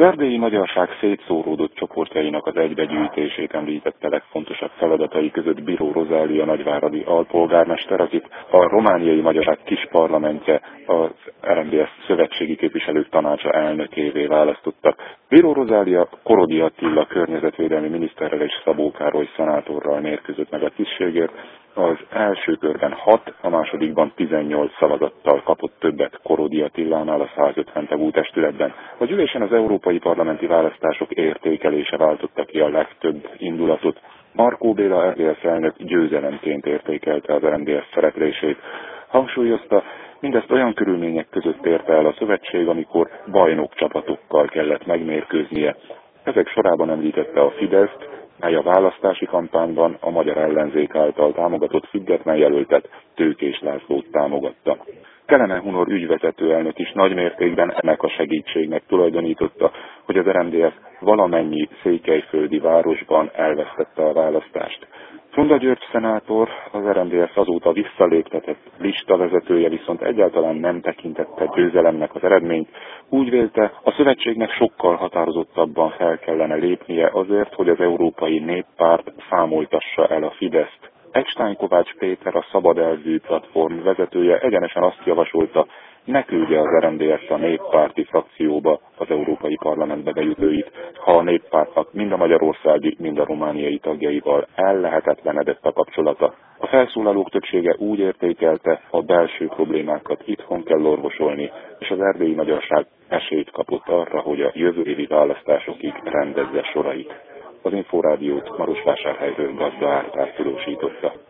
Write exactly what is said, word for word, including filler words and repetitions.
erdélyi magyarság szétszóródott csoportjainak az egybegyűjtését említette legfontosabb feladatai között Bíró Rozália nagyváradi alpolgármester, akit a romániai magyarság kis parlamentje az er em dé es szövetségi képviselők tanácsa elnökévé választottak. Bíró Rozália Korodi Attila környezetvédelmi miniszterrel és Szabó Károly szenátorral mérkőzött meg a tisztségért. Az első körben hat, a másodikban tizennyolc szavazattal kapott többet Korodi Attilánál a százötven tagú testületben. Az ülésen az európai parlamenti választások értékelése váltotta ki a legtöbb indulatot. Markó Béla er dé es elnök győzelemként értékelte az er em dé es szereplését. Hangsúlyozta, mindezt olyan körülmények között érte el a szövetség, amikor bajnok csapatokkal kellett megmérkőznie. Ezek sorában említette a Fideszt, mely a választási kampányban a magyar ellenzék által támogatott független jelöltet, Tőkés Lászlót támogatta. Keleme Hunor ügyvezető elnök is nagymértékben ennek a segítségnek tulajdonította, hogy az er em dé es valamennyi székelyföldi városban elvesztette a választást. Funda György szenátor, az er em dé es azóta visszaléptetett listavezetője viszont egyáltalán nem tekintette győzelemnek az eredményt, úgy vélte, a szövetségnek sokkal határozottabban fel kellene lépnie azért, hogy az Európai Néppárt számoltassa el a Fideszt. Eckstein Kovács Péter, a Szabad Elvű platform vezetője egyenesen azt javasolta, ne küldje az er em dé es a néppárti frakcióba az Európai Parlamentbe bejutőit, ha a néppártnak mind a magyarországi, mind a romániai tagjaival ellehetetlenedett a kapcsolata. A felszólalók többsége úgy értékelte, a belső problémákat itthon kell orvosolni, és az erdélyi magyarság esélyt kapott arra, hogy a jövő évi választásokig rendezze sorait. Az Inforádiót Marosvásárhelyről Gazda Árpád tudósította.